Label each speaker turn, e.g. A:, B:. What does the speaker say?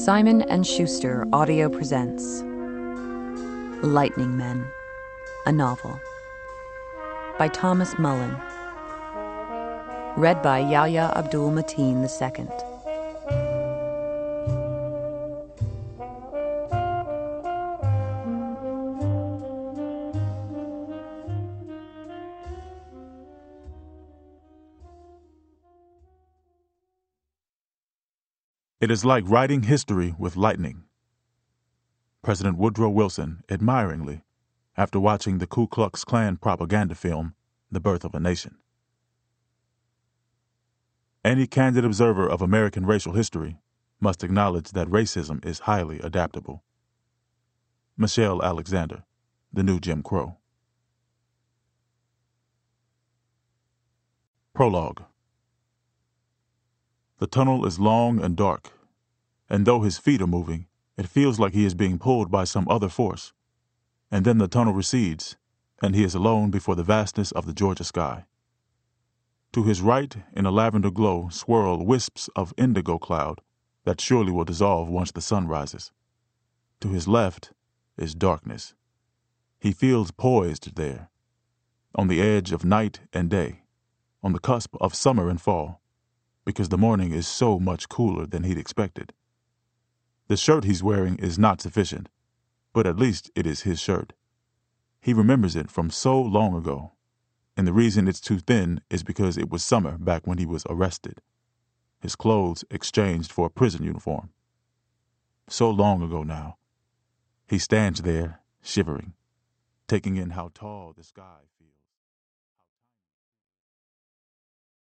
A: Simon & Schuster Audio presents Lightning Men, a novel by Thomas Mullen, read by Yahya Abdul Mateen II.
B: It is like writing history with lightning. President Woodrow Wilson, admiringly, after watching the Ku Klux Klan propaganda film, The Birth of a Nation. Any candid observer of American racial history must acknowledge that racism is highly adaptable. Michelle Alexander, The New Jim Crow. Prologue. The tunnel is long and dark, and though his feet are moving, it feels like he is being pulled by some other force. And then the tunnel recedes, and he is alone before the vastness of the Georgia sky. To his right, in a lavender glow, swirl wisps of indigo cloud that surely will dissolve once the sun rises. To his left is darkness. He feels poised there, on the edge of night and day, on the cusp of summer and fall, because the morning is so much cooler than he'd expected. The shirt he's wearing is not sufficient, but at least it is his shirt. He remembers it from so long ago, and the reason it's too thin is because it was summer back when he was arrested. His clothes exchanged for a prison uniform. So long ago now. He stands there, shivering, taking in how tall the sky